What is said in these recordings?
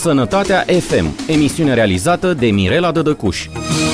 Sănătatea FM, emisiune realizată de Mirela Dădăcuș.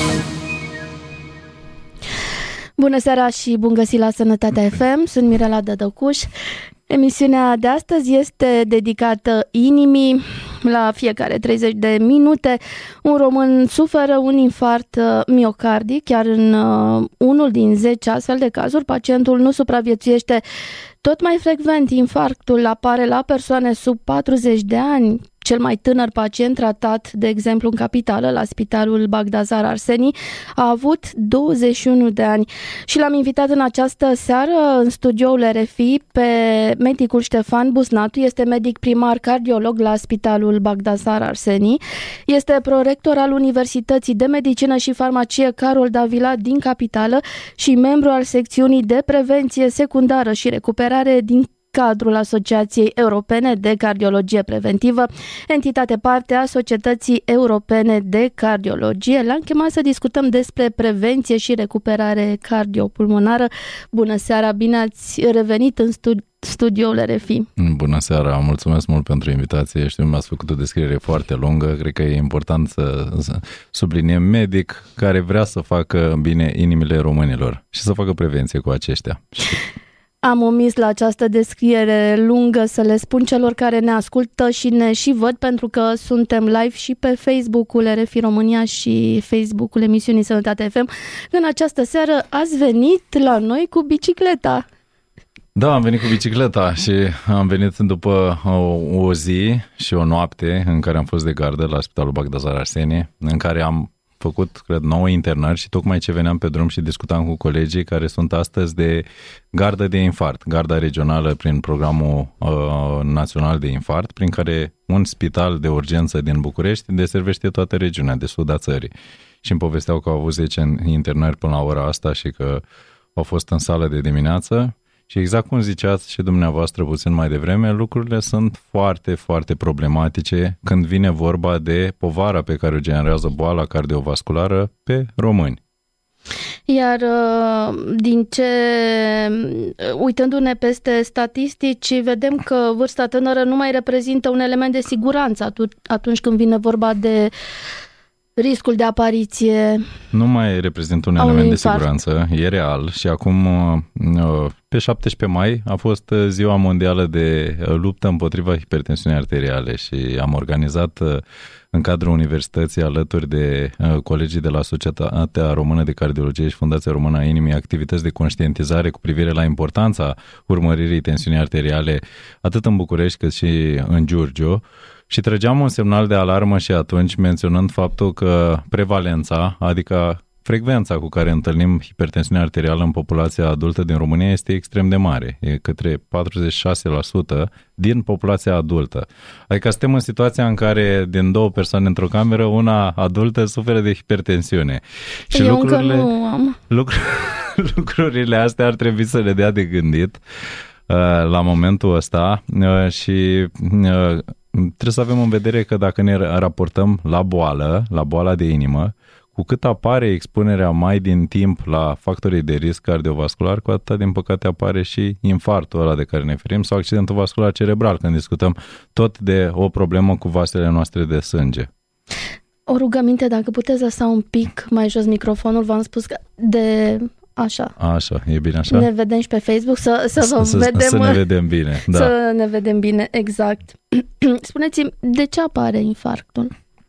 Bună seara și bun găsit la Sănătatea FM, sunt Mirela Dădăcuș. Emisiunea de astăzi este dedicată inimii. La fiecare 30 de minute un român suferă un infarct miocardic, chiar în unul din 10 astfel de cazuri pacientul nu supraviețuiește. Tot mai frecvent infarctul apare la persoane sub 40 de ani. Cel mai tânăr pacient tratat, de exemplu, în capitală, la Spitalul Bagdazar Arseni, a avut 21 de ani. Și l-am invitat în această seară în studioul RFI pe medicul Ștefan Busnatu. Este medic primar cardiolog la Spitalul Bagdazar Arseni. Este prorector al Universității de Medicină și Farmacie Carol Davila din capitală și membru al secțiunii de prevenție secundară și recuperare din cadrul Asociației Europene de Cardiologie Preventivă, entitate parte a Societății Europene de Cardiologie. L-am chemat să discutăm despre prevenție și recuperare cardiopulmonară. Bună seara, bine ați revenit în studioul RFI. Bună seara, mulțumesc mult pentru invitație. Știu, mi-ați făcut o descriere foarte lungă. Cred că e important să subliniem medic care vrea să facă bine inimile românilor și să facă prevenție cu aceștia. Am omis la această descriere lungă să le spun celor care ne ascultă și ne și văd, pentru că suntem live și pe Facebook-ul RFI România și Facebook-ul emisiunii Sănătate FM. În această seară ați venit la noi cu bicicleta. Da, am venit cu bicicleta și am venit după o zi și o noapte în care am fost de gardă la Spitalul Bagdazar Arseni, în care am făcut, cred, 9 internări și tocmai ce veneam pe drum și discutam cu colegii care sunt astăzi de gardă de infarct, garda regională prin programul național de infarct, prin care un spital de urgență din București deservește toată regiunea de sud a țării. Și îmi povesteau că au avut 10 internări până la ora asta și că au fost în sală de dimineață. Și exact cum ziceați și dumneavoastră puțin mai devreme, lucrurile sunt foarte, foarte problematice când vine vorba de povara pe care o generează boala cardiovasculară pe români. Iar uitându-ne peste statistici, vedem că vârsta tânără nu mai reprezintă un element de siguranță atunci când vine vorba de riscul de apariție. Nu mai reprezintă un element de siguranță, e real și acum pe 17 mai a fost Ziua Mondială de luptă împotriva hipertensiunii arteriale și am organizat în cadrul universității alături de colegii de la Societatea Română de Cardiologie și Fundația Română a Inimii activități de conștientizare cu privire la importanța urmăririi tensiunii arteriale atât în București cât și în Giurgiu. Și trăgeam un semnal de alarmă și atunci menționând faptul că prevalența, adică frecvența cu care întâlnim hipertensiunea arterială în populația adultă din România este extrem de mare, e către 46% din populația adultă. Adică suntem în situația în care din 2 persoane într-o cameră, una adultă suferă de hipertensiune. Și eu încă nu am. Lucrurile astea ar trebui să le dea de gândit la momentul ăsta și trebuie să avem în vedere că dacă ne raportăm la boala de inimă, cu cât apare expunerea mai din timp la factorii de risc cardiovascular, cu atât din păcate apare și infarctul ăla de care ne ferim sau accidentul vascular cerebral, când discutăm tot de o problemă cu vasele noastre de sânge. O rugăminte, dacă puteți lăsa un pic mai jos microfonul, v-am spus că de... Așa, e bine așa? Ne vedem și pe Facebook să vedem. Să ne vedem bine, da. Să ne vedem bine, exact. Spuneți-mi, de ce apare infarctul?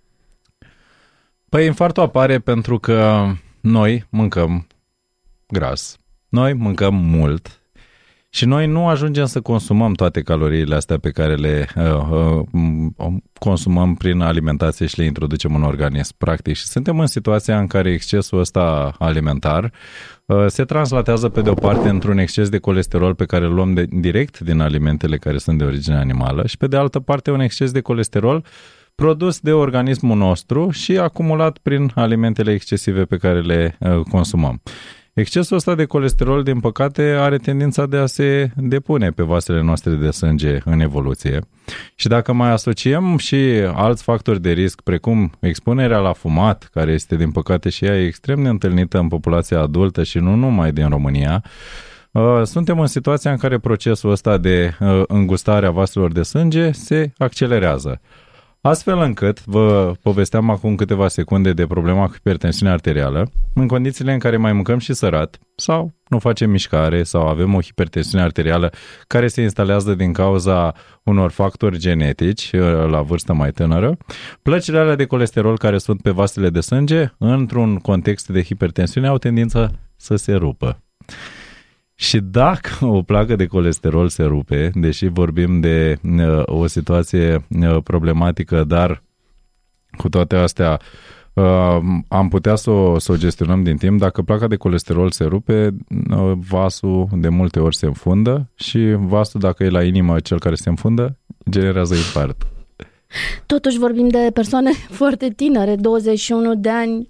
Păi infarctul apare pentru că noi mâncăm gras, noi mâncăm mult și noi nu ajungem să consumăm toate caloriile astea pe care le consumăm prin alimentație și le introducem în organism, practic. Și suntem în situația în care excesul ăsta alimentar se translatează pe de o parte într-un exces de colesterol pe care îl luăm direct din alimentele care sunt de origine animală și pe de altă parte un exces de colesterol produs de organismul nostru și acumulat prin alimentele excesive pe care le consumăm. Excesul ăsta de colesterol, din păcate, are tendința de a se depune pe vasele noastre de sânge în evoluție. Și dacă mai asociem și alți factori de risc, precum expunerea la fumat, care este, din păcate, și ea extrem de întâlnită în populația adultă și nu numai din România, suntem în situația în care procesul ăsta de îngustare a vaselor de sânge se accelerează. Astfel încât, vă povesteam acum câteva secunde de problema cu hipertensiunea arterială, în condițiile în care mai mâncăm și sărat sau nu facem mișcare sau avem o hipertensiune arterială care se instalează din cauza unor factori genetici la vârstă mai tânără, plăcile alea de colesterol care sunt pe vasele de sânge, într-un context de hipertensiune, au tendința să se rupă. Și dacă o placă de colesterol se rupe, deși vorbim de o situație problematică, dar cu toate astea am putea să o gestionăm din timp, dacă placa de colesterol se rupe, vasul de multe ori se înfundă și vasul, dacă e la inimă cel care se înfundă, generează infarct. Totuși vorbim de persoane foarte tinere, 21 de ani.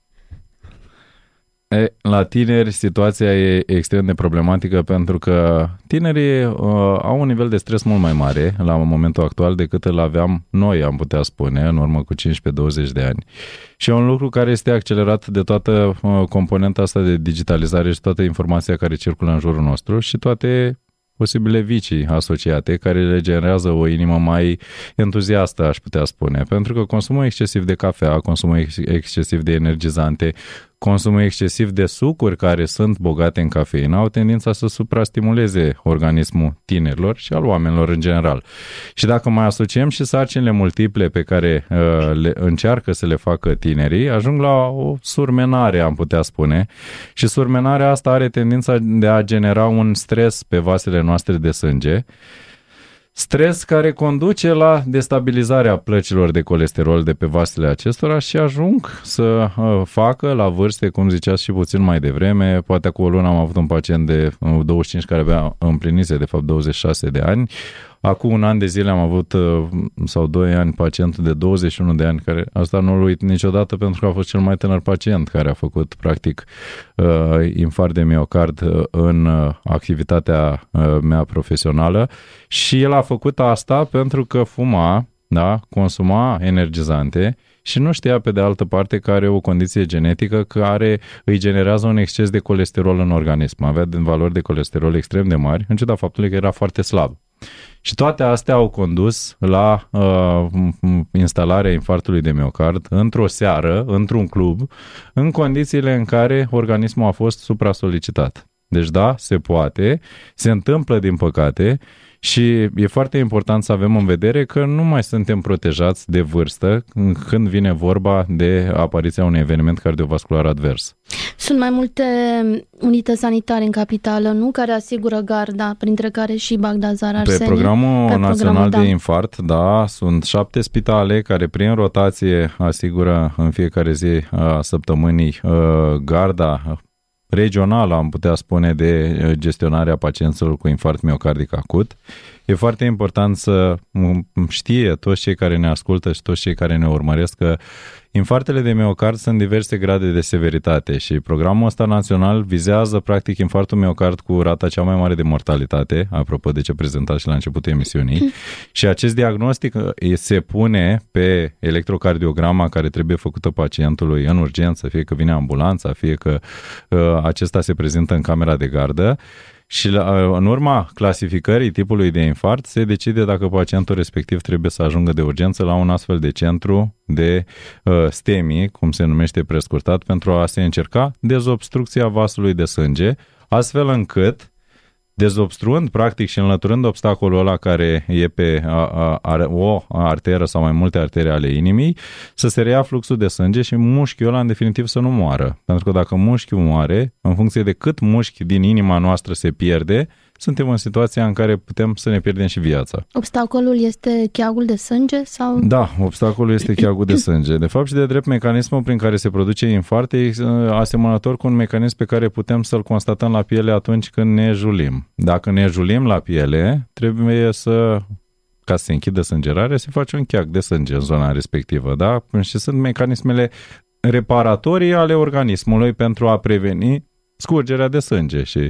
La tineri situația e extrem de problematică pentru că tinerii au un nivel de stres mult mai mare la momentul actual decât îl aveam noi, am putea spune, în urmă cu 15-20 de ani. Și e un lucru care este accelerat de toată componenta asta de digitalizare și toată informația care circulă în jurul nostru și toate posibile vicii asociate care le generează o inimă mai entuziastă, aș putea spune, pentru că consumul excesiv de cafea, consumul excesiv de energizante, consumul excesiv de sucuri care sunt bogate în cafeină au tendința să suprastimuleze organismul tinerilor și al oamenilor în general. Și dacă mai asociem și sarcinile multiple pe care le încearcă să le facă tinerii, ajung la o surmenare, am putea spune, și surmenarea asta are tendința de a genera un stres pe vasele noastre de sânge, stres care conduce la destabilizarea plăcilor de colesterol de pe vasele acestora și ajung să facă la vârste, cum ziceați și puțin mai devreme, poate cu o lună am avut un pacient de 25 care abia împlinise de fapt 26 de ani. Acum un an de zile am avut, sau 2 ani, pacientul de 21 de ani, care asta nu-l uit niciodată pentru că a fost cel mai tânăr pacient care a făcut practic infarct de miocard în activitatea mea profesională și el a făcut asta pentru că fuma, da, consuma energizante și nu știa pe de altă parte că are o condiție genetică care îi generează un exces de colesterol în organism. Avea valori de colesterol extrem de mari, în ciuda faptului că era foarte slab. Și toate astea au condus la instalarea infarctului de miocard într-o seară, într-un club, în condițiile în care organismul a fost supra-solicitat. Deci da, se poate, se întâmplă din păcate și e foarte important să avem în vedere că nu mai suntem protejați de vârstă când vine vorba de apariția unui eveniment cardiovascular advers. Sunt mai multe unități sanitare în capitală, nu? Care asigură garda, printre care și Bagdazar Arseni. Pe programul național de infart, da, sunt 7 spitale care prin rotație asigură în fiecare zi a săptămânii garda regională, am putea spune, de gestionarea pacienților cu infarct miocardic acut. E foarte important să știe toți cei care ne ascultă și toți cei care ne urmăresc că infarctele de miocard sunt diverse grade de severitate și programul ăsta național vizează practic infarctul miocard cu rata cea mai mare de mortalitate, apropo de ce prezentat și la începutul emisiunii, și acest diagnostic se pune pe electrocardiograma care trebuie făcută pacientului în urgență, fie că vine ambulanța, fie că acesta se prezintă în camera de gardă. Și în urma clasificării tipului de infarct se decide dacă pacientul respectiv trebuie să ajungă de urgență la un astfel de centru de STEMI, cum se numește prescurtat, pentru a se încerca dezobstrucția vasului de sânge, astfel încât, dezobstruând practic și înlăturând obstacolul ăla care e pe o arteră sau mai multe artere ale inimii, să se reia fluxul de sânge și mușchiul ăla în definitiv să nu moară. Pentru că dacă mușchiul moare, în funcție de cât mușchi din inima noastră se pierde, suntem în situația în care putem să ne pierdem și viața. Obstacolul este cheagul de sânge? Sau? Da, obstacolul este cheagul de sânge. De fapt și de drept, mecanismul prin care se produce infarct e asemănător cu un mecanism pe care putem să-l constatăm la piele atunci când ne julim. Dacă ne julim la piele, trebuie ca să se închidă sângerarea, se face un cheag de sânge în zona respectivă, da? Și sunt mecanismele reparatorii ale organismului pentru a preveni scurgerea de sânge și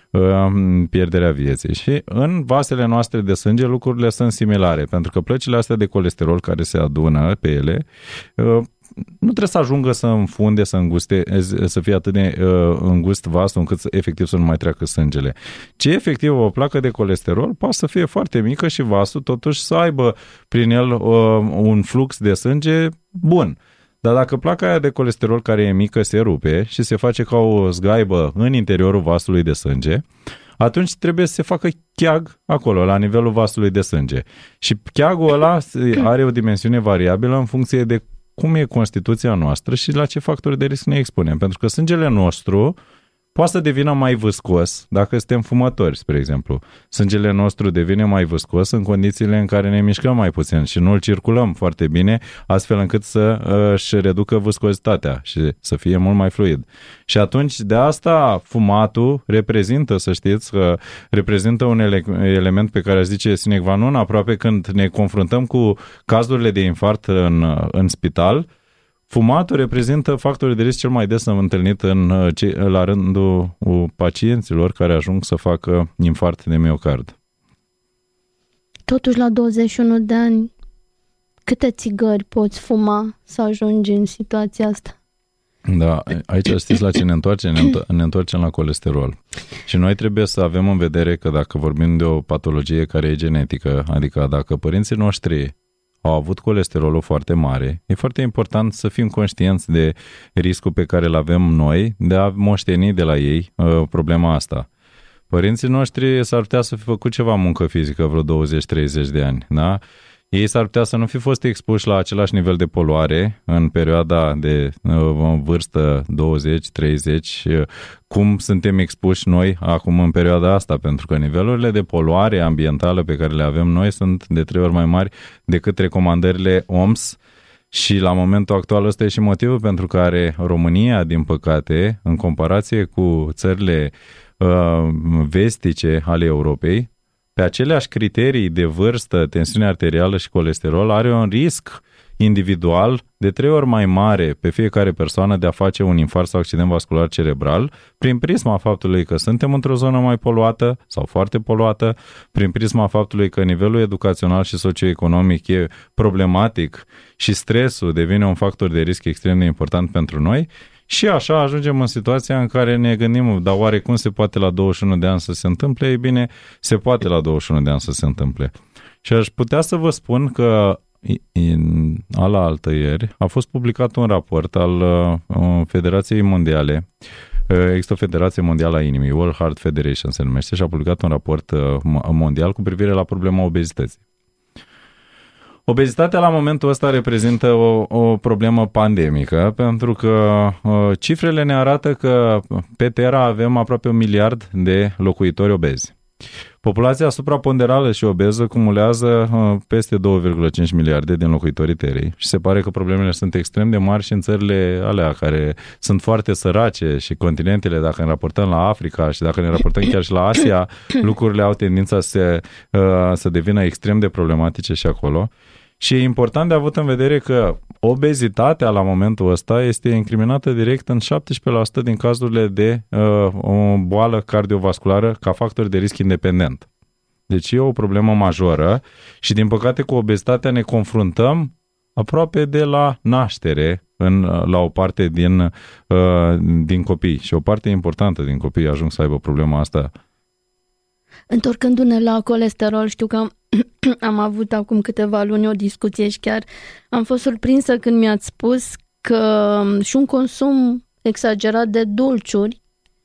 pierderea vieții. Și în vasele noastre de sânge lucrurile sunt similare, pentru că plăcile astea de colesterol care se adună pe ele nu trebuie să ajungă să înfunde, să fie atât de îngust vastul încât efectiv să nu mai treacă sângele. Ce efectiv o placă de colesterol poate să fie foarte mică și vasul totuși să aibă prin el un flux de sânge bun. Dar dacă placa aia de colesterol care e mică se rupe și se face ca o zgaibă în interiorul vasului de sânge, atunci trebuie să se facă cheag acolo, la nivelul vasului de sânge. Și cheagul ăla are o dimensiune variabilă în funcție de cum e constituția noastră și la ce factori de risc ne expunem. Pentru că sângele nostru poate să devină mai viscos dacă suntem fumători, spre exemplu. Sângele nostru devine mai viscos în condițiile în care ne mișcăm mai puțin și nu îl circulăm foarte bine, astfel încât să-și reducă viscozitatea și să fie mult mai fluid. Și atunci, de asta, fumatul reprezintă, să știți, că reprezintă un element pe care aș zice sine qua non, aproape când ne confruntăm cu cazurile de infarct în spital. Fumatul reprezintă factorul de risc cel mai des întâlnit la rândul pacienților care ajung să facă infarct de miocard. Totuși, la 21 de ani, câte țigări poți fuma să ajungi în situația asta? Da, aici știți la ce ne întoarcem? Ne întoarcem la colesterol. Și noi trebuie să avem în vedere că dacă vorbim de o patologie care e genetică, adică dacă părinții noștri au avut colesterolul foarte mare, e foarte important să fim conștienți de riscul pe care îl avem noi de a moșteni de la ei problema asta. Părinții noștri s-ar putea să fi făcut ceva muncă fizică vreo 20-30 de ani, da? Ei s-ar putea să nu fi fost expuși la același nivel de poluare în perioada de vârstă 20-30, cum suntem expuși noi acum în perioada asta, pentru că nivelurile de poluare ambientală pe care le avem noi sunt de 3 ori mai mari decât recomandările OMS și la momentul actual ăsta e și motivul pentru care România, din păcate, în comparație cu țările vestice ale Europei, pe aceleași criterii de vârstă, tensiune arterială și colesterol, are un risc individual de 3 ori mai mare pe fiecare persoană de a face un infarct sau accident vascular cerebral, prin prisma faptului că suntem într-o zonă mai poluată sau foarte poluată, prin prisma faptului că nivelul educațional și socioeconomic e problematic și stresul devine un factor de risc extrem de important pentru noi. Și așa ajungem în situația în care ne gândim, dar oare cum se poate la 21 de ani să se întâmple? Ei bine, se poate la 21 de ani să se întâmple. Și aș putea să vă spun că alaltăieri a fost publicat un raport al Federației Mondiale. Există o Federație Mondială a Inimii, World Heart Federation se numește, și a publicat un raport mondial cu privire la problema obezității. Obezitatea la momentul ăsta reprezintă o problemă pandemică, pentru că cifrele ne arată că pe Terra avem aproape 1 miliard de locuitori obezi. Populația supraponderală și obeză cumulează peste 2,5 miliarde din locuitorii Terei și se pare că problemele sunt extrem de mari și în țările alea care sunt foarte sărace și continentele, dacă ne raportăm la Africa și dacă ne raportăm chiar și la Asia, lucrurile au tendința să devină extrem de problematice și acolo. Și e important de avut în vedere că obezitatea la momentul ăsta este incriminată direct în 17% din cazurile de o boală cardiovasculară ca factor de risc independent. Deci e o problemă majoră și din păcate cu obezitatea ne confruntăm aproape de la naștere la o parte din copii și o parte importantă din copii ajung să aibă problema asta. Întorcându-ne la colesterol, știu că am avut acum câteva luni o discuție și chiar am fost surprinsă când mi-ați spus că și un consum exagerat de dulciuri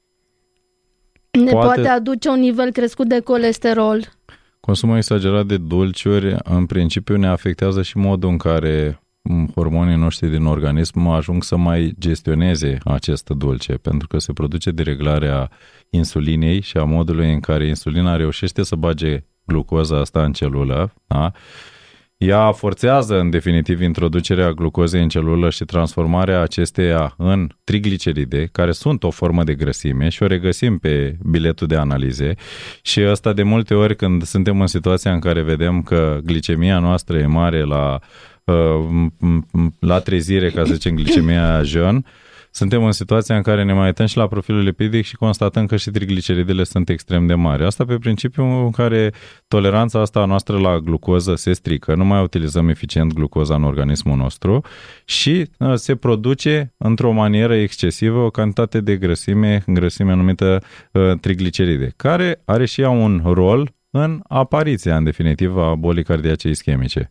ne poate aduce un nivel crescut de colesterol. Consumul exagerat de dulciuri în principiu ne afectează și modul în care hormonii noștri din organism ajung să mai gestioneze acest dulce, pentru că se produce dereglarea insulinei și a modului în care insulina reușește să bage glucoza asta în celulă, da? Ea forțează în definitiv introducerea glucozei în celulă și transformarea acesteia în trigliceride, care sunt o formă de grăsime și o regăsim pe biletul de analize și ăsta de multe ori când suntem în situația în care vedem că glicemia noastră e mare la trezire, ca să zicem glicemia jeune, suntem în situația în care ne mai uităm și la profilul lipidic și constatăm că și trigliceridele sunt extrem de mari. Asta pe principiu în care toleranța asta noastră la glucoză se strică, nu mai utilizăm eficient glucoza în organismul nostru și se produce într-o manieră excesivă o cantitate de grăsime numită trigliceride, care are și ea un rol în apariția, în definitiv, a bolii cardiace ischemice.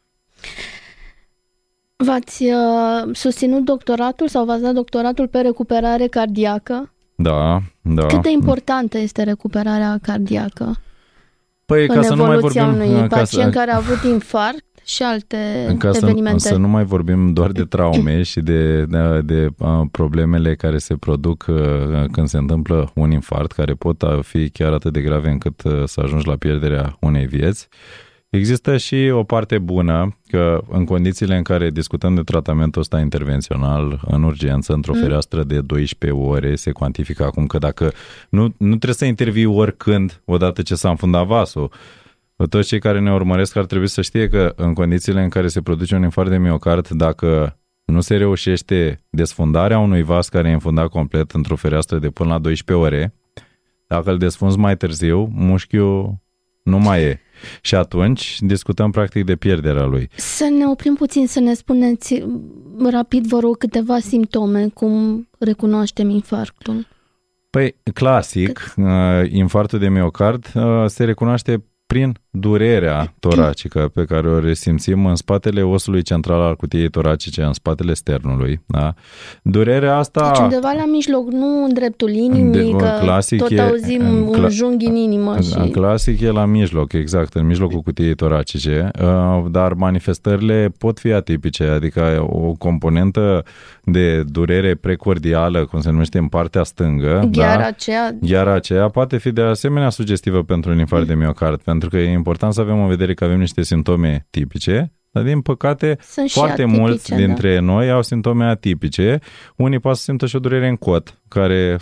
V-ați susținut doctoratul sau v-ați dat doctoratul pe recuperare cardiacă? Da. Cât de importantă este recuperarea cardiacă? Păi, în evoluția unui pacient care a avut infarct și alte evenimente? Să nu mai vorbim doar de traume și de problemele care se produc când se întâmplă un infarct, care pot fi chiar atât de grave încât să ajungi la pierderea unei vieți. Există și o parte bună, că în condițiile în care discutăm de tratamentul ăsta intervențional în urgență, într-o fereastră de 12 ore, se cuantifică acum că dacă nu trebuie să intervii oricând, odată ce s-a înfundat vasul. Toți cei care ne urmăresc ar trebui să știe că în condițiile în care se produce un infarct de miocard, dacă nu se reușește desfundarea unui vas care e înfundat complet într-o fereastră de până la 12 ore, dacă îl desfunzi mai târziu, mușchiul nu mai e. Și atunci discutăm practic de pierderea lui. Să ne oprim puțin, să ne spuneți rapid, vă rog, câteva simptome, cum recunoaștem infarctul. Păi, clasic, infarctul de miocard se recunoaște prin durerea toracică pe care o resimțim în spatele osului central al cutiei toracice, în spatele sternului. Da? Durerea asta... Deci undeva la mijloc, nu în dreptul inimii, că tot auzim un junghi în inimă. Clasic e la mijloc, exact, în mijlocul cutiei toracice, dar manifestările pot fi atipice, adică o componentă de durere precordială, cum se numește, în partea stângă. Gheara aceea poate fi de asemenea sugestivă pentru un infarct de miocard, pentru că e important să avem în vedere că avem niște simptome tipice, dar din păcate foarte mulți dintre noi au simptome atipice. Unii poate să simtă și o durere în cot, care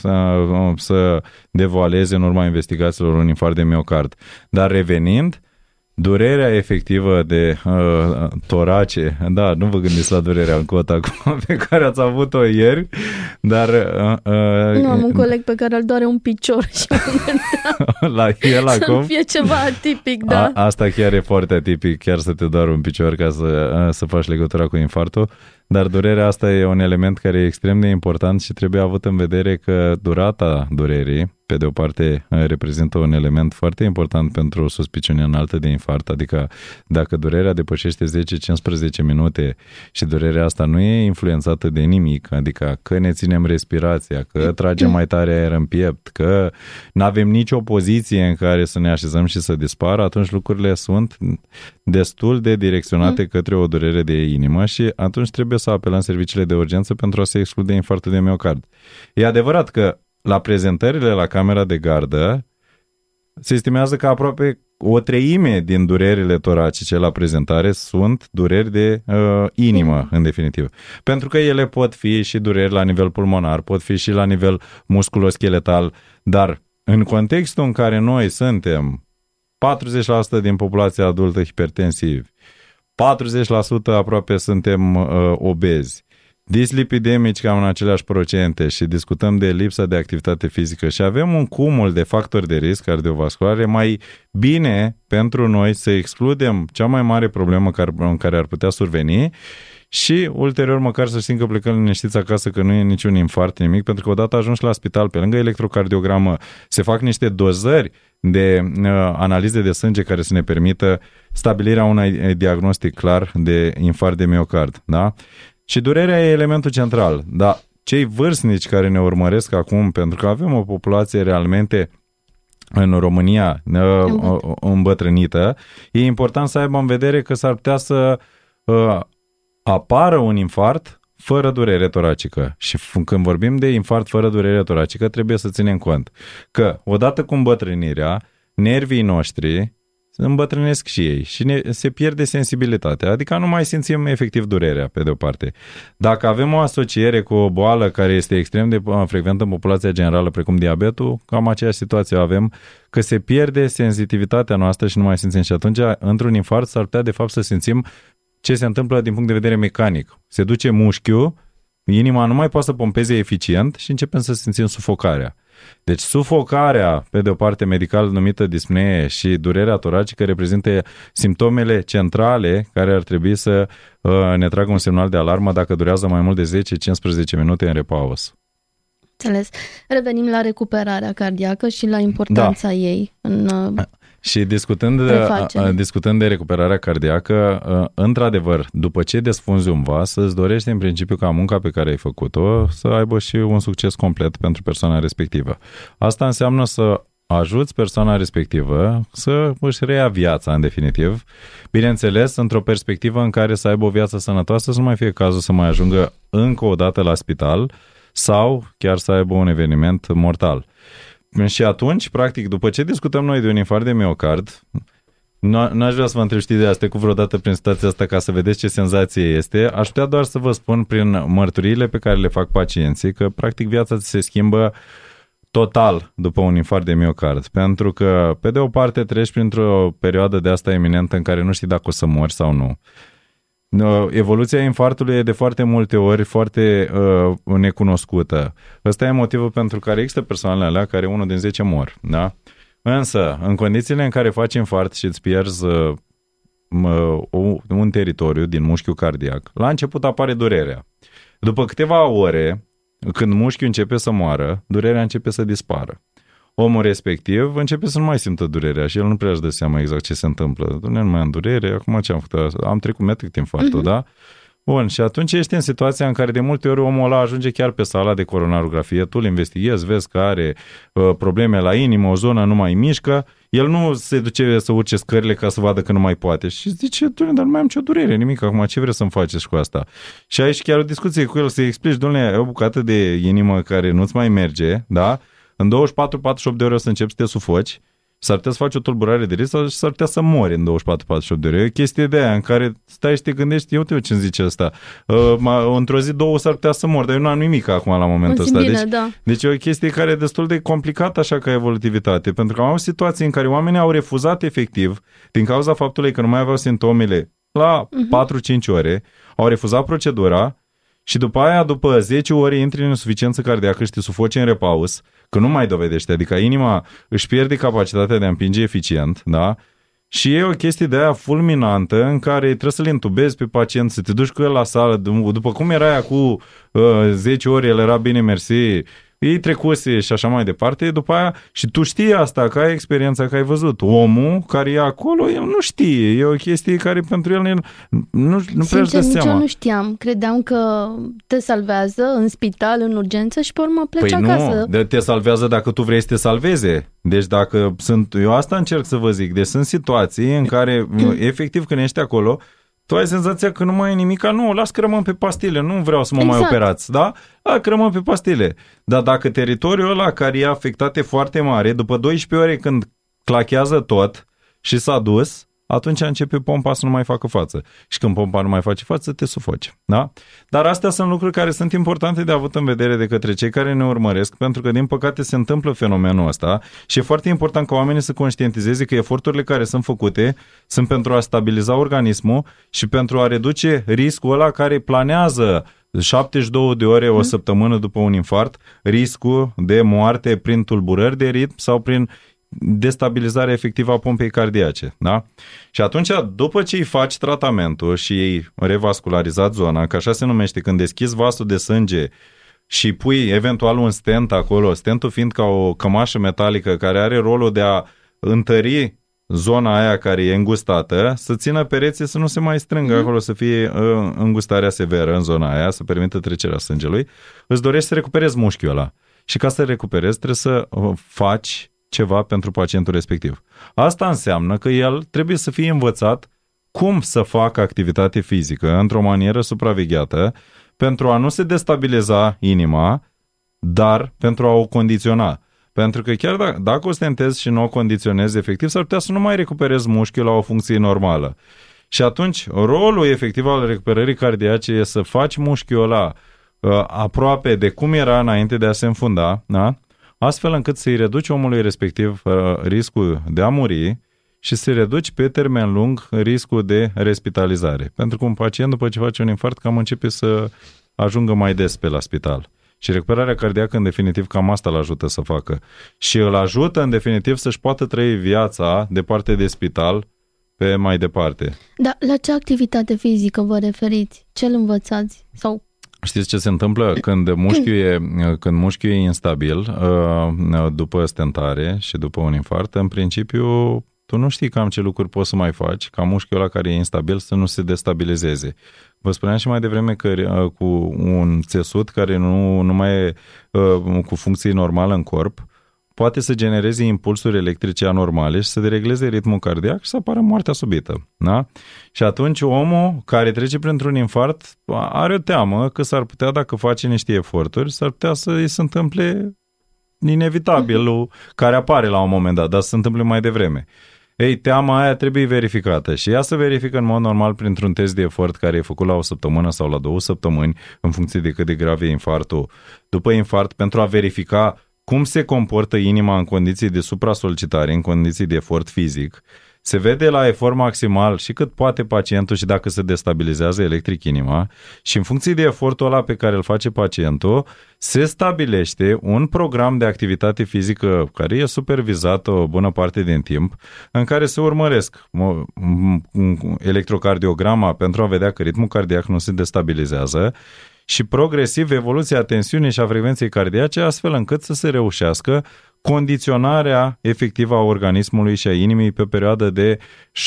să devoaleze în urma investigațiilor un infarct de miocard. Dar revenind, durerea efectivă de torace, da, nu vă gândiți la durerea în cot acum pe care ați avut-o ieri, dar... Nu, am un coleg pe care îl doare un picior și la el acum... Să fie ceva atipic, da. Asta chiar e foarte atipic, chiar să te doară un picior ca să faci legătura cu infarctul, dar durerea asta e un element care e extrem de important și trebuie avut în vedere că durata durerii, pe de o parte, reprezintă un element foarte important pentru o suspiciune înaltă de infarct, adică dacă durerea depășește 10-15 minute și durerea asta nu e influențată de nimic, adică că ne ținem respirația, că tragem mai tare aer în piept, că nu avem nicio poziție în care să ne așezăm și să dispară, atunci lucrurile sunt destul de direcționate către o durere de inimă și atunci trebuie să apelăm serviciile de urgență pentru a se exclude infarctul de miocard. E adevărat că la prezentările la camera de gardă se estimează că aproape o treime din durerile toracice la prezentare sunt dureri de inimă, în definitiv. Pentru că ele pot fi și dureri la nivel pulmonar, pot fi și la nivel musculoscheletal, dar în contextul în care noi suntem 40% din populația adultă hipertensivi, 40% aproape suntem obezi, dislipidemici cam în aceleași procente și discutăm de lipsa de activitate fizică și avem un cumul de factori de risc cardiovasculare, mai bine pentru noi să excludem cea mai mare problemă în care ar putea surveni și ulterior măcar să știm că plecăm liniștiți acasă, că nu e niciun infarct, nimic, pentru că odată ajungi la spital, pe lângă electrocardiogramă, se fac niște dozări de analize de sânge care să ne permită stabilirea unui diagnostic clar de infarct de miocard, da? Și durerea e elementul central, dar cei vârstnici care ne urmăresc acum, pentru că avem o populație realmente în România îmbătrânită, e important să aibă în vedere că s-ar putea să apară un infarct fără durere toracică. Și când vorbim de infarct fără durere toracică, trebuie să ținem cont că odată cu îmbătrânirea, nervii noștri îmbătrânesc și ei și se pierde sensibilitatea, adică nu mai simțim efectiv durerea, pe de o parte. Dacă avem o asociere cu o boală care este extrem de frecventă în populația generală, precum diabetul, cam aceeași situație avem, că se pierde sensitivitatea noastră și nu mai simțim și atunci, într-un infarct, s-ar putea de fapt să simțim ce se întâmplă din punct de vedere mecanic. Se duce mușchiul inima nu mai poate să pompeze eficient și începem să simțim sufocarea. Deci sufocarea, pe de o parte medical numită dispnee, și durerea toracică reprezintă simptomele centrale care ar trebui să ne tragă un semnal de alarmă dacă durează mai mult de 10-15 minute în repaus. Înțeles. Revenim la recuperarea cardiacă și la importanța ei în și discutând de recuperarea cardiacă, într-adevăr, după ce desfunzi un vas, îți dorește în principiu ca munca pe care ai făcut-o să aibă și un succes complet pentru persoana respectivă. Asta înseamnă să ajuți persoana respectivă să își reia viața, în definitiv. Bineînțeles, într-o perspectivă în care să aibă o viață sănătoasă, să nu mai fie cazul să mai ajungă încă o dată la spital sau chiar să aibă un eveniment mortal. Și atunci, practic, după ce discutăm noi de un infarct de miocard, n-aș vrea să vă întreb, știi, de asta cu vreodată prin situația asta ca să vedeți ce senzație este. Aș putea doar să vă spun prin mărturiile pe care le fac pacienții că, practic, viața se schimbă total după un infarct de miocard. Pentru că, pe de o parte, treci printr-o perioadă de asta eminentă în care nu știi dacă o să mori sau nu. Evoluția infarctului e de foarte multe ori foarte necunoscută. Ăsta e motivul pentru care există persoanele alea care 1 din 10 mor. Da? Însă, în condițiile în care faci infarct și îți pierzi un teritoriu din mușchiul cardiac, la început apare durerea. După câteva ore, când mușchiul începe să moară, durerea începe să dispară. Omul respectiv începe să nu mai simtă durerea și el nu prea își dă seama exact ce se întâmplă. Nu mai am durere, acum ce am făcut? Am trecut metric infarctul, da? Bun, și atunci ești în situația în care de multe ori omul ăla ajunge chiar pe sala de coronarografie, tu îl investighezi, vezi că are probleme la inimă, o zonă nu mai mișcă, el nu se duce să urce scările ca să vadă că nu mai poate și zice, dar nu mai am nicio durere, nimic, acum ce vreți să-mi faceți cu asta? Și aici chiar o discuție cu el, să-i explici, dom'le, ai o bucată de inimă care nu-ți mai merge, da? În 24-48 de ore o să începi să te sufoci, s-ar putea să faci o tulburare de risc sau s-ar putea să mori în 24-48 de ore. E o chestie de aia în care stai și te gândești, eu ce-mi zice ăsta. Într-o zi, 2 s-ar putea să mor, dar eu nu am nimic acum la momentul ăsta. Deci e o chestie care e destul de complicată așa ca evolutivitate, pentru că am avut situații în care oamenii au refuzat efectiv, din cauza faptului că nu mai aveau simptomele la 4-5 ore, au refuzat procedura. Și după aia, după 10 ore, intri în insuficiență cardiacă și te sufoci în repaus, că nu mai dovedește, adică inima își pierde capacitatea de a împinge eficient, da? Și e o chestie de aia fulminantă în care trebuie să-l intubezi pe pacient, să te duci cu el la sală, după cum era aia cu 10 ore, el era bine mersi, ei trecuse și așa mai departe, după aia, și tu știi asta, că ai experiența, că ai văzut. Omul care e acolo, el nu știe, e o chestie care pentru el nu prea își dă seama. Eu nu știam, credeam că te salvează în spital, în urgență și pe urmă pleci acasă. Nu, te salvează dacă tu vrei să te salveze. Deci dacă eu asta încerc să vă zic, deci sunt situații în care efectiv când ești acolo, tu ai senzația că nu mai e nimica, nu, las că rămân pe pastile, nu vreau să mă mai operați, da? Că rămân pe pastile. Dar dacă teritoriul ăla care e afectat e foarte mare, după 12 ore când clachează tot și s-a dus, atunci începe pompa să nu mai facă față. Și când pompa nu mai face față, te sufoci. Da? Dar astea sunt lucruri care sunt importante de avut în vedere de către cei care ne urmăresc, pentru că, din păcate, se întâmplă fenomenul ăsta și e foarte important ca oamenii să conștientizeze că eforturile care sunt făcute sunt pentru a stabiliza organismul și pentru a reduce riscul ăla care planează 72 de ore, o săptămână după un infarct, riscul de moarte prin tulburări de ritm sau prin destabilizarea efectivă a pompei cardiace. Da? Și atunci, după ce îi faci tratamentul și ei revascularizat zona, că așa se numește, când deschizi vasul de sânge și pui eventual un stent acolo, stentul fiind ca o cămașă metalică care are rolul de a întări zona aia care e îngustată, să țină pereții să nu se mai strângă acolo, să fie îngustarea severă în zona aia, să permită trecerea sângelui, îți dorești să recuperezi mușchiul ăla. Și ca să recuperezi, trebuie să faci ceva pentru pacientul respectiv. Asta înseamnă că el trebuie să fie învățat cum să facă activitate fizică într-o manieră supravegheată pentru a nu se destabiliza inima, dar pentru a o condiționa. Pentru că chiar dacă o stentezi și nu o condiționezi efectiv, s-ar putea să nu mai recuperezi mușchiul la o funcție normală. Și atunci, rolul efectiv al recuperării cardiace e să faci mușchiul ăla aproape de cum era înainte de a se înfunda, da? Astfel încât să-i reduci omului respectiv riscul de a muri și să-i reduci pe termen lung riscul de respitalizare. Pentru că un pacient, după ce face un infarct, cam începe să ajungă mai des pe la spital. Și recuperarea cardiacă, în definitiv, cam asta îl ajută să facă. Și îl ajută, în definitiv, să-și poată trăi viața departe de spital pe mai departe. Dar la ce activitate fizică vă referiți? Ce îl învățați? Sau... Știți ce se întâmplă? Când mușchiul e instabil după stentare și după un infart, în principiu tu nu știi cam ce lucruri poți să mai faci ca mușchiul ăla care e instabil să nu se destabilizeze. Vă spuneam și mai devreme că cu un țesut care nu mai e cu funcție normală în corp, poate să genereze impulsuri electrice anormale și să deregleze ritmul cardiac și să apară moartea subită. Da? Și atunci omul care trece printr-un infart are o teamă că s-ar putea, dacă face niște eforturi, s-ar putea să îi se întâmple inevitabilul care apare la un moment dat, dar să se întâmple mai devreme. Ei, teama aia trebuie verificată și ea se verifică în mod normal printr-un test de efort care e făcut la o săptămână sau la 2 săptămâni în funcție de cât de grav e infartul. După infart, pentru a verifica cum se comportă inima în condiții de supra-solicitare, în condiții de efort fizic, se vede la efort maximal și cât poate pacientul și dacă se destabilizează electric inima și în funcție de efortul ăla pe care îl face pacientul, se stabilește un program de activitate fizică care e supervizat o bună parte din timp, în care se urmăresc electrocardiograma pentru a vedea că ritmul cardiac nu se destabilizează și progresiv evoluția tensiunii și a frecvenței cardiace, astfel încât să se reușească condiționarea efectivă a organismului și a inimii pe perioadă de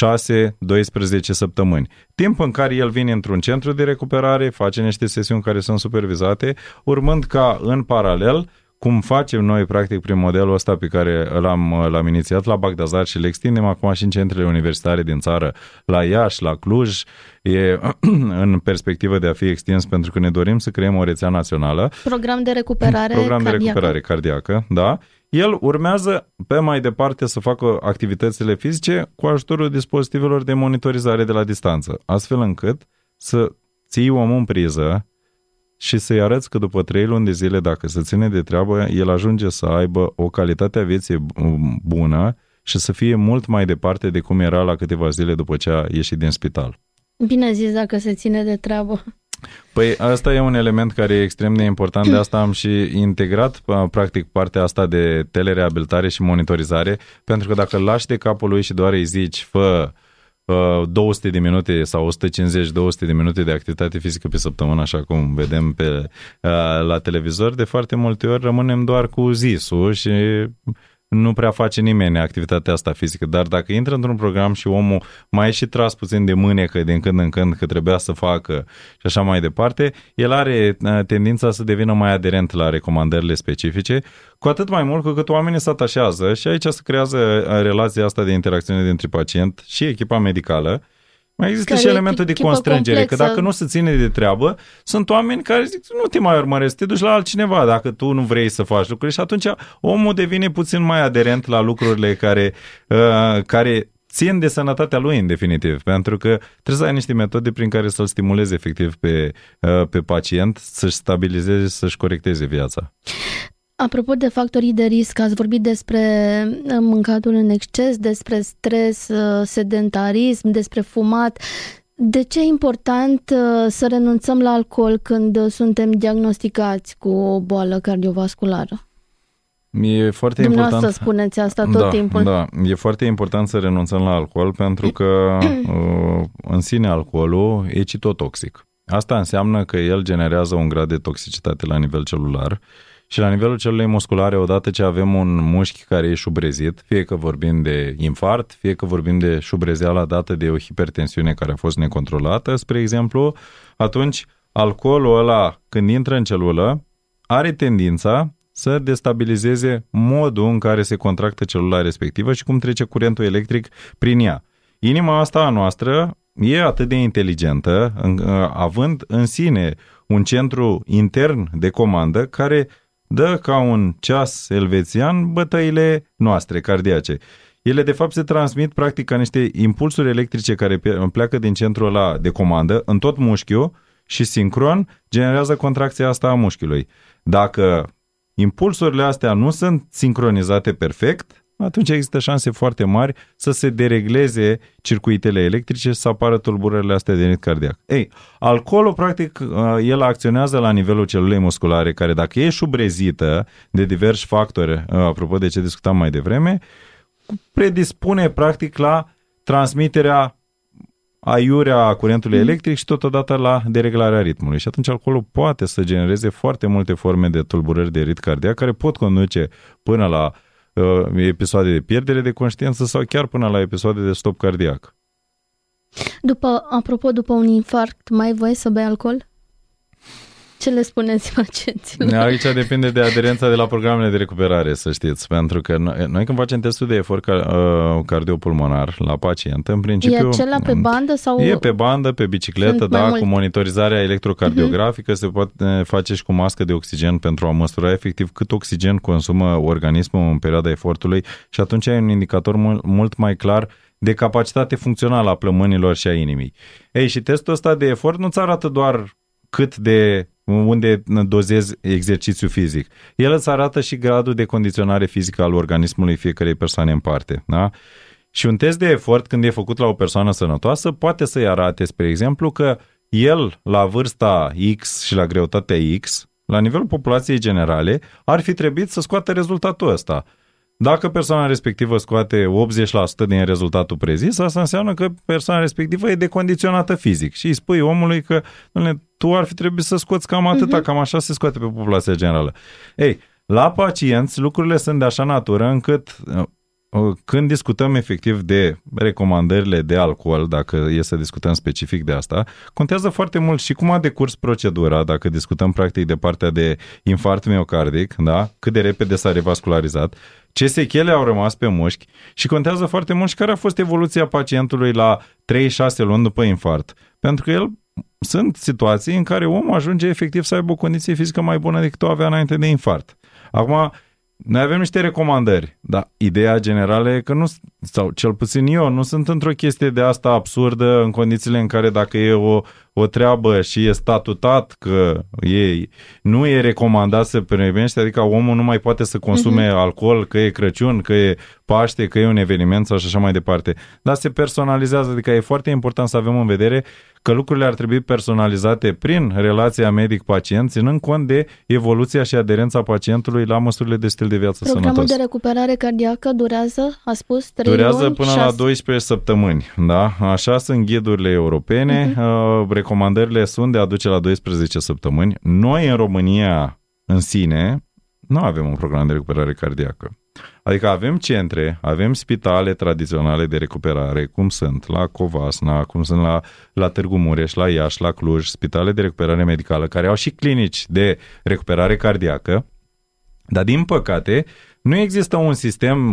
6-12 săptămâni. Timp în care el vine într-un centru de recuperare, face niște sesiuni care sunt supervizate, urmând ca în paralel, cum facem noi practic prin modelul ăsta pe care l-am inițiat la Bagdasar și le extindem acum și în centrele universitare din țară, la Iași, la Cluj, e în perspectivă de a fi extins pentru că ne dorim să creăm o rețea națională. Program de recuperare cardiacă, da. El urmează pe mai departe să facă activitățile fizice cu ajutorul dispozitivelor de monitorizare de la distanță, astfel încât să ții omul în priză și să-i arăți că după 3 luni de zile, dacă se ține de treabă, el ajunge să aibă o calitate a vieții bună și să fie mult mai departe de cum era la câteva zile după ce a ieșit din spital. Bine zis, dacă se ține de treabă. Păi asta e un element care e extrem de important, de asta am și integrat practic partea asta de telereabilitare și monitorizare, pentru că dacă îl lași de capul lui și doar îi zici, fă 200 de minute sau 150-200 de minute de activitate fizică pe săptămână, așa cum vedem la televizor, de foarte multe ori rămânem doar cu zisul și nu prea face nimeni activitatea asta fizică, dar dacă intră într-un program și omul mai e și tras puțin de mânecă din când în când că trebuia să facă și așa mai departe, el are tendința să devină mai aderent la recomandările specifice, cu atât mai mult cu cât oamenii se atașează și aici se creează relația asta de interacțiune dintre pacient și echipa medicală. Mai există și elementul de constrângere, complexă. Că dacă nu se ține de treabă, sunt oameni care zic, nu te mai urmăresc, te duci la altcineva dacă tu nu vrei să faci lucruri și atunci omul devine puțin mai aderent la lucrurile care țin de sănătatea lui în definitiv, pentru că trebuie să ai niște metode prin care să-l stimulezi efectiv pe pacient să-și stabilizeze, să-și corecteze viața. Apropo de factorii de risc, ați vorbit despre mâncatul în exces, despre stres, sedentarism, despre fumat. De ce e important să renunțăm la alcool când suntem diagnosticați cu o boală cardiovasculară? E foarte Dumneavoastră spuneți asta tot timpul. Da, e foarte important să renunțăm la alcool pentru că în sine alcoolul e citotoxic. Asta înseamnă că el generează un grad de toxicitate la nivel celular. Și la nivelul celulei musculare, odată ce avem un mușchi care e șubrezit, fie că vorbim de infart, fie că vorbim de șubrezeală dată de o hipertensiune care a fost necontrolată, spre exemplu, atunci alcoolul ăla, când intră în celulă, are tendința să destabilizeze modul în care se contractă celula respectivă și cum trece curentul electric prin ea. Inima asta a noastră e atât de inteligentă, având în sine un centru intern de comandă care dă ca un ceas elvețian bătăile noastre cardiace. Ele de fapt se transmit practic ca niște impulsuri electrice care pleacă din centrul ăla de comandă în tot mușchiul și sincron generează contracția asta a mușchiului. Dacă impulsurile astea nu sunt sincronizate perfect, atunci există șanse foarte mari să se deregleze circuitele electrice și să apară tulburările astea de ritm cardiac. Ei, alcoolul, practic, el acționează la nivelul celulei musculare, care dacă e șubrezită de diversi factori, apropo de ce discutam mai devreme, predispune, practic, la transmiterea aiurea curentului electric și totodată la dereglarea ritmului. Și atunci alcoolul poate să genereze foarte multe forme de tulburări de ritm cardiac care pot conduce până la episoade de pierdere de conștiință sau chiar până la episoade de stop cardiac. După un infarct, mai ai voie să bei alcool? Ce le spuneți pacienților? Aici depinde de aderența de la programele de recuperare, să știți, pentru că noi când facem testul de efort cardiopulmonar la pacient, în principiu... E acela pe bandă sau... E pe bandă, pe bicicletă, da, cu monitorizarea electrocardiografică, se poate face și cu mască de oxigen pentru a măsura efectiv cât oxigen consumă organismul în perioada efortului și atunci ai un indicator mult mai clar de capacitate funcțională a plămânilor și a inimii. Ei, și testul ăsta de efort nu-ți arată doar unde dozezi exercițiu fizic. El îți arată și gradul de condiționare fizică al organismului fiecarei persoane în parte. Da? Și un test de efort, când e făcut la o persoană sănătoasă, poate să-i arate, spre exemplu, că el, la vârsta X și la greutatea X, la nivelul populației generale, ar fi trebuit să scoată rezultatul ăsta. Dacă persoana respectivă scoate 80% din rezultatul prezis, asta înseamnă că persoana respectivă e decondiționată fizic și îi spui omului că tu ar fi trebuit să scoți cam atâta, cam așa se scoate pe populația generală. Ei, la pacienți lucrurile sunt de așa natură încât când discutăm efectiv de recomandările de alcool, dacă e să discutăm specific de asta, contează foarte mult și cum a decurs procedura, dacă discutăm practic de partea de infarct miocardic, da? Cât de repede s-a revascularizat, ce sechele au rămas pe mușchi și contează foarte mult și care a fost evoluția pacientului la 3-6 luni după infarct. Pentru că sunt situații în care omul ajunge efectiv să aibă o condiție fizică mai bună decât o avea înainte de infarct. Acum, noi avem niște recomandări, dar ideea generală e că nu, sau cel puțin eu, nu sunt într-o chestie de asta absurdă în condițiile în care dacă e o treabă și e statutat că nu e recomandat să prevenește, adică omul nu mai poate să consume alcool, că e Crăciun, că e Paște, că e un eveniment sau așa mai departe. Dar se personalizează, adică e foarte important să avem în vedere că lucrurile ar trebui personalizate prin relația medic-pacient, ținând cont de evoluția și aderența pacientului la măsurile de stil de viață sănătos. Programul de recuperare cardiacă durează, a spus, 3 durează luni, până 6... la 12 săptămâni, da? Așa sunt ghidurile europene, recomandările sunt de a duce la 12 săptămâni. Noi în România în sine nu avem un program de recuperare cardiacă. Adică avem centre, avem spitale tradiționale de recuperare, cum sunt la Covasna, cum sunt la Târgu Mureș, la Iași, la Cluj, spitale de recuperare medicală, care au și clinici de recuperare cardiacă, dar din păcate nu există un sistem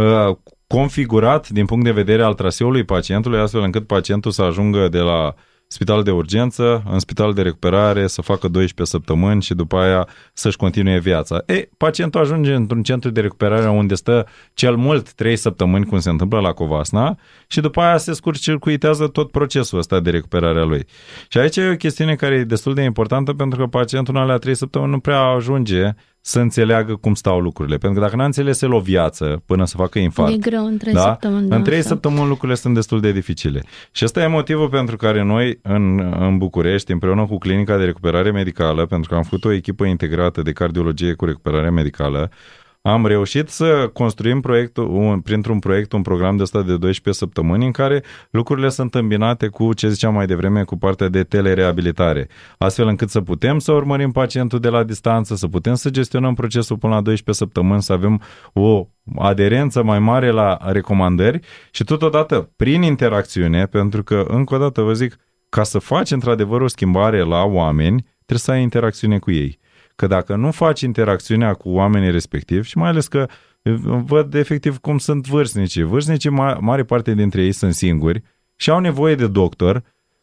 configurat din punct de vedere al traseului pacientului, astfel încât pacientul să ajungă de la spital de urgență, în spital de recuperare, să facă 12 săptămâni și după aia să-și continue viața. Pacientul ajunge într-un centru de recuperare unde stă cel mult 3 săptămâni, cum se întâmplă la Covasna, și după aia se scurt-circuitează tot procesul ăsta de recuperare a lui. Și aici e o chestiune care e destul de importantă, pentru că pacientul în alea 3 săptămâni nu prea ajunge să înțeleagă cum stau lucrurile. Pentru că dacă n-a înțeles el o viață până să facă infarct... E greu în 3 săptămâni. În 3 săptămâni lucrurile sunt destul de dificile. Și ăsta e motivul pentru care noi în București, împreună cu Clinica de Recuperare Medicală, pentru că am făcut o echipă integrată de cardiologie cu recuperare medicală, am reușit să construim printr-un proiect un program de ăsta de 12 săptămâni în care lucrurile sunt îmbinate cu, ce ziceam mai devreme, cu partea de telereabilitare, astfel încât să putem să urmărim pacientul de la distanță, să putem să gestionăm procesul până la 12 săptămâni, să avem o aderență mai mare la recomandări și totodată prin interacțiune, pentru că, încă o dată vă zic, ca să faci într-adevăr o schimbare la oameni, trebuie să ai interacțiune cu ei. Că dacă nu faci interacțiunea cu oamenii respectivi, și mai ales că văd efectiv cum sunt vârstnicii, mare parte dintre ei sunt singuri și au nevoie de doctor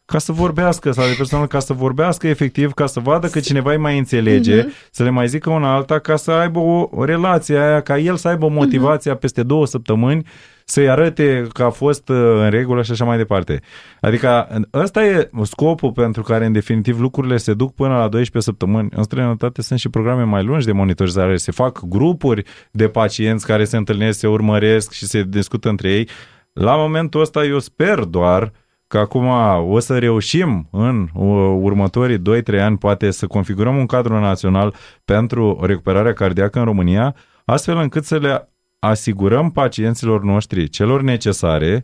ca să vorbească, sau de personal ca să vorbească efectiv, ca să vadă că cineva îi mai înțelege, să le mai zică una alta, ca să aibă o relație aia, ca el să aibă motivația peste 2 săptămâni să-i arate că a fost în regulă și așa mai departe. Adică ăsta e scopul pentru care în definitiv lucrurile se duc până la 12 săptămâni. În străinătate sunt și programe mai lungi de monitorizare, se fac grupuri de pacienți care se întâlnesc, se urmăresc și se discută între ei. La momentul ăsta eu sper doar că acum o să reușim în următorii 2-3 ani poate să configurăm un cadru național pentru recuperarea cardiacă în România, astfel încât să le asigurăm pacienților noștri cele necesare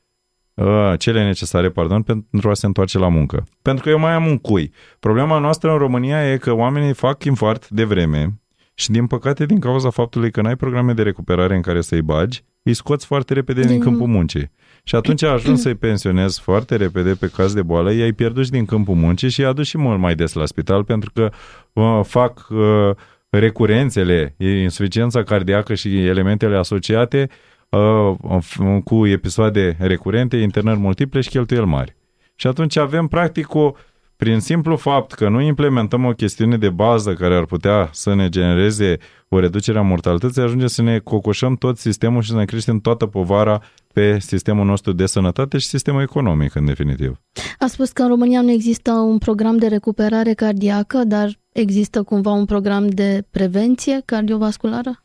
pentru a se întoarce la muncă. Pentru că eu mai am un cui. Problema noastră în România e că oamenii fac infart de vreme și din păcate din cauza faptului că n-ai programe de recuperare în care să-i bagi, îi scoți foarte repede din câmpul muncii. Și atunci ajungi să-i pensionezi foarte repede pe caz de boală, i-ai pierdut și din câmpul muncii și i-ai adus și mult mai des la spital pentru că fac recurențele, insuficiența cardiacă și elementele asociate cu episoade recurente, internări multiple și cheltuieli mari. Și atunci avem practic prin simplu fapt că nu implementăm o chestiune de bază care ar putea să ne genereze o reducere a mortalității, ajunge să ne cocoșăm tot sistemul și să ne creștem toată povara pe sistemul nostru de sănătate și sistemul economic, în definitiv. A spus că în România nu există un program de recuperare cardiacă, dar există cumva un program de prevenție cardiovasculară?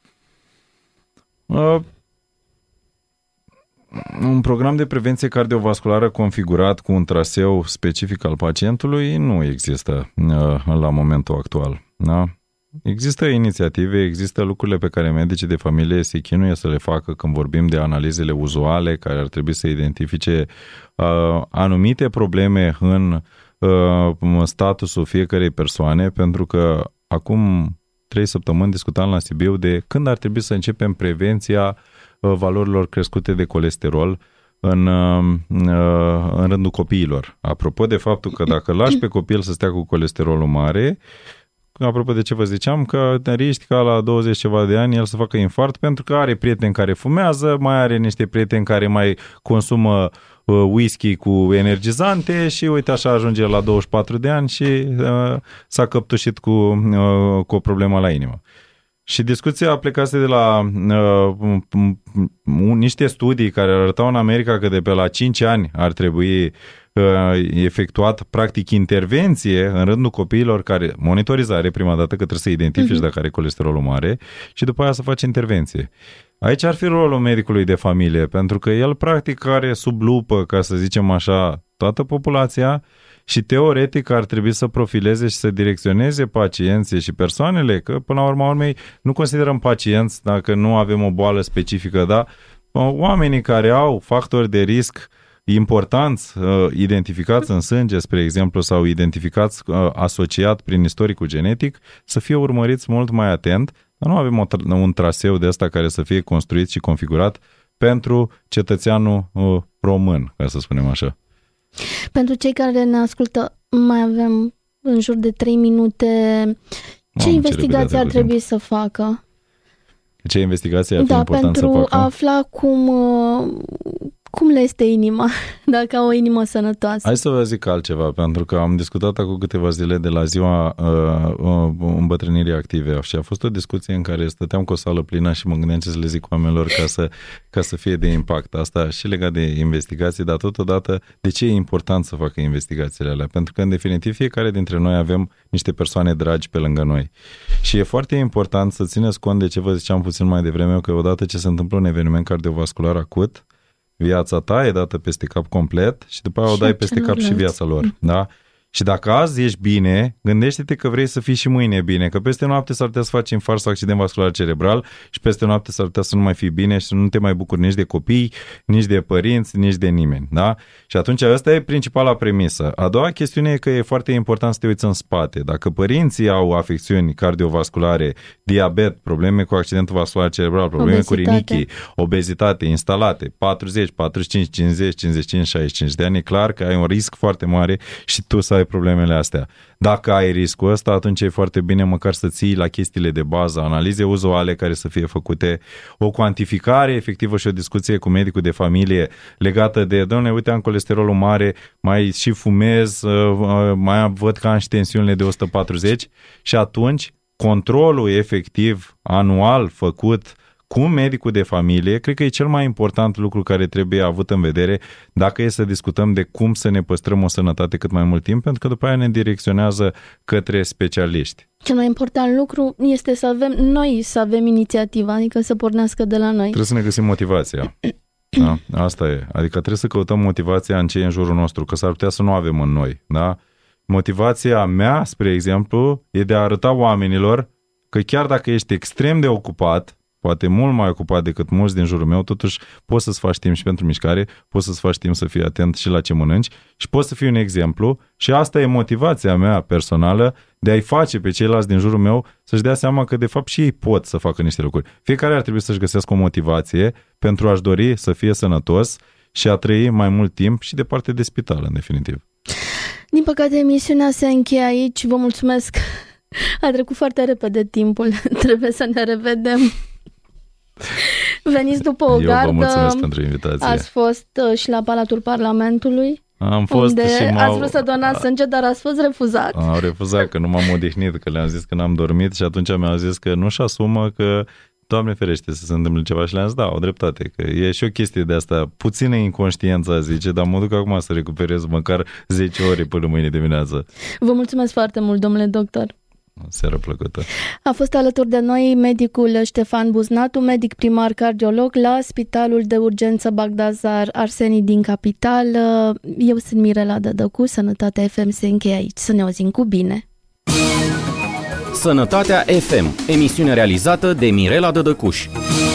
Un program de prevenție cardiovasculară configurat cu un traseu specific al pacientului nu există la momentul actual. Da? Există inițiative, există lucrurile pe care medicii de familie se chinuie să le facă când vorbim de analizele uzuale care ar trebui să identifice anumite probleme în statusul fiecărei persoane, pentru că acum 3 săptămâni discutam la Sibiu de când ar trebui să începem prevenția valorilor crescute de colesterol în rândul copiilor. Apropo de faptul că dacă lași pe copil să stea cu colesterolul mare, apropo de ce vă ziceam, că riști ca la 20 ceva de ani el să facă infart pentru că are prieteni care fumează, mai are niște prieteni care mai consumă whisky cu energizante și uite așa ajunge la 24 de ani și s-a căptușit cu o problemă la inimă. Și discuția plecase de la niște studii care arătau în America că de pe la 5 ani ar trebui efectuat practic intervenție în rândul copiilor care, monitorizare prima dată că trebuie să identifici dacă are colesterolul mare și după aia să faci intervenție. Aici ar fi rolul medicului de familie, pentru că el practic are sub lupă, ca să zicem așa, toată populația și teoretic ar trebui să profileze și să direcționeze pacienții și persoanele, că până la urma urmei nu considerăm pacienți dacă nu avem o boală specifică, dar oamenii care au factori de risc importanți, identificați în sânge, spre exemplu, sau identificați asociat prin istoricul genetic, să fie urmăriți mult mai atent, dar nu avem un traseu de ăsta care să fie construit și configurat pentru cetățeanul român, ca să spunem așa. Pentru cei care ne ascultă, mai avem în jur de 3 minute. Ce investigații ar trebui să facă? Ce investigații ar fi important să facă? Pentru a afla cum le este inima, dacă au o inimă sănătoasă. Hai să vă zic altceva, pentru că am discutat acum câteva zile de la ziua îmbătrânirii active și a fost o discuție în care stăteam cu o sală plină și mă gândeam ce să le zic oamenilor ca să fie de impact. Asta și legat de investigații, dar totodată de ce e important să facă investigațiile alea? Pentru că în definitiv fiecare dintre noi avem niște persoane dragi pe lângă noi. Și e foarte important să țineți cont de ce vă ziceam puțin mai devreme, că odată ce se întâmplă un eveniment cardiovascular acut, viața ta e dată peste cap complet și după aia o dai peste cap și viața lor. Da? Și dacă azi ești bine, gândește-te că vrei să fii și mâine bine, că peste noapte s-ar putea să faci infarct sau accident vascular cerebral și peste noapte s-ar putea să nu mai fii bine și să nu te mai bucuri nici de copii, nici de părinți, nici de nimeni. Da? Și atunci asta e principala premisă. A doua chestiune e că e foarte important să te uiți în spate. Dacă părinții au afecțiuni cardiovasculare, diabet, probleme cu accidentul vascular cerebral, probleme cu rinichii, obezitate instalate, 40, 45, 50, 55, 65 de ani, e clar că ai un risc foarte mare și tu să ai problemele astea. Dacă ai riscul ăsta, atunci e foarte bine măcar să ții la chestiile de bază, analize uzuale care să fie făcute, o cuantificare efectivă și o discuție cu medicul de familie legată de, doamne, uite, am colesterolul mare, mai și fumez, mai văd că am și tensiunile de 140 și atunci controlul efectiv anual făcut cu medicul de familie, cred că e cel mai important lucru care trebuie avut în vedere dacă e să discutăm de cum să ne păstrăm o sănătate cât mai mult timp, pentru că după aia ne direcționează către specialiști. Cel mai important lucru este să avem inițiativa, adică să pornească de la noi. Trebuie să ne găsim motivația. Da? Asta e. Adică trebuie să căutăm motivația în ce e în jurul nostru, că s-ar putea să nu avem în noi. Da? Motivația mea, spre exemplu, e de a arăta oamenilor că chiar dacă ești extrem de ocupat, poate mult mai ocupat decât mulți din jurul meu, totuși poți să-ți faci timp și pentru mișcare, poți să-ți faci timp să fii atent și la ce mănânci și poți să fii un exemplu și asta e motivația mea personală de a-i face pe ceilalți din jurul meu să-și dea seama că de fapt și ei pot să facă niște lucruri. Fiecare ar trebui să-și găsească o motivație pentru a-și dori să fie sănătos și a trăi mai mult timp și departe de spital, în definitiv. Din păcate, emisiunea se încheie aici. Vă mulțumesc. A trecut foarte repede timpul. Trebuie să ne revedem. Veniți după o gardă. Eu vă mulțumesc pentru invitație. Ați fost și la Palatul Parlamentului. Am fost unde și ați vrut să donați sânge, dar ați fost refuzat. Am refuzat că nu m-am odihnit, că le-am zis că n-am dormit și atunci mi-au zis că nu-și asumă, că Doamne ferește să se întâmple ceva și le-am zis, da, au dreptate, că e și o chestie de asta, puțină inconștiență, zice, dar mă duc acum să recuperez măcar 10 ore până mâine dimineață. Vă mulțumesc foarte mult, domnule doctor. Seară plăcută. A fost alături de noi medicul Ștefan Buznatu, medic primar cardiolog la Spitalul de Urgență Bagdazar Arsenii din capitală. Eu sunt Mirela Dădăcu, Sănătatea FM se încheie aici. Să ne auzim cu bine! Sănătatea FM, emisiune realizată de Mirela Dădăcuș.